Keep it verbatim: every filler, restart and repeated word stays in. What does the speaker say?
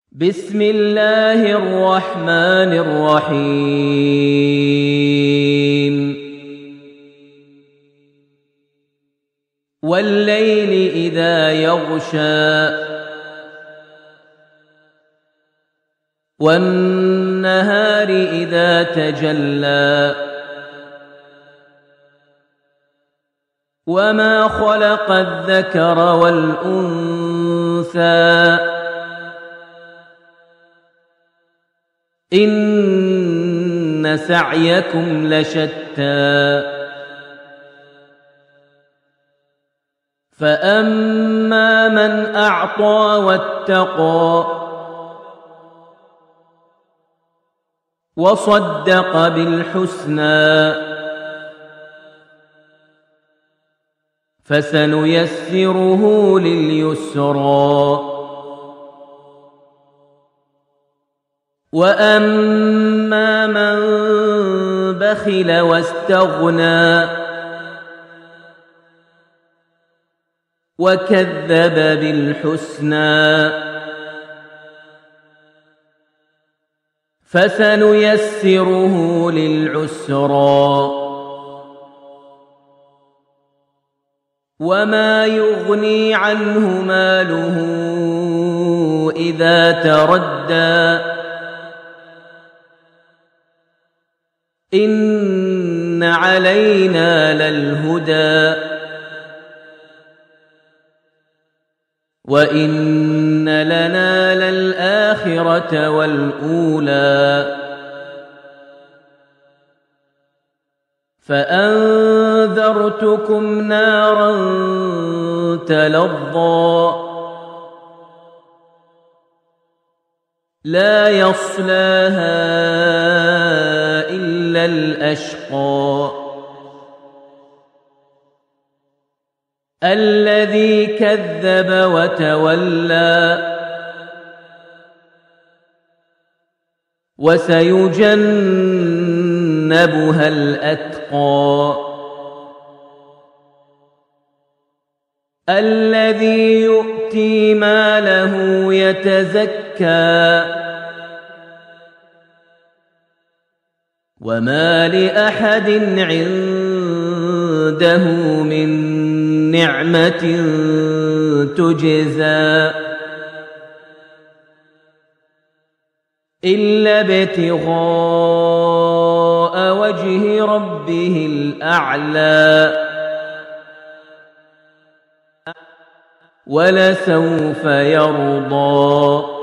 بسم الله الرحمن الرحيم والليل إذا يغشى والنهار إذا تجلى وما خلق الذكر والأنثى إن سعيكم لشتى فأما من أعطى واتقى وصدق بالحسنى فسنيسره لليسرى وأما من بخل واستغنى وكذب بالحسنى فسنيسره للعسرى وما يغني عنه ماله إذا تردى إن علينا للهدى وإن لنا للآخرة والأولى فأنذرتكم نارا تلظى لا يصلاها إلا الأشقى الذي كذب وتولى وسيجنبها الأتقى الذي يؤتي ماله يتزكى وما لأحد عنده من نعمة تجزى إلا ابتغاء وجه ربه الأعلى ولسوف يرضى